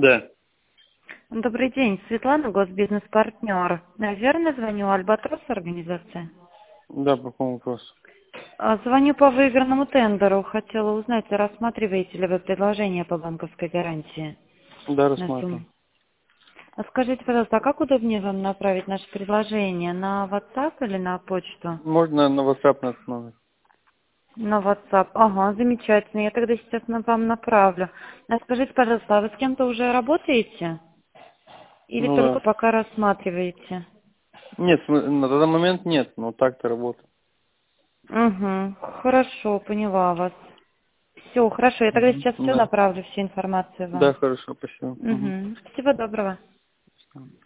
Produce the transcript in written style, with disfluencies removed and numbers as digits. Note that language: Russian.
Да, Добрый день, Светлана, госбизнес-партнер. Наверное, звоню Альбатрос организация. да, по какому вопросу? Звоню по выигранному тендеру. Хотела узнать, рассматриваете ли вы предложение по банковской гарантии Да, на сумму. рассматриваю. Скажите, пожалуйста, а как удобнее вам направить наше предложение? На WhatsApp или на почту? Можно на WhatsApp наш номер? На WhatsApp. Ага, замечательно. Я тогда сейчас вам направлю. А скажите, пожалуйста, а вы с кем-то уже работаете? Или Ну только да. пока рассматриваете? Нет, на данный момент нет, но так-то работает. Угу, хорошо, поняла вас. Все, хорошо, я тогда Мгм. сейчас все Да. направлю, всю информацию Да, вам. хорошо, спасибо. Мгм. Угу. Всего доброго.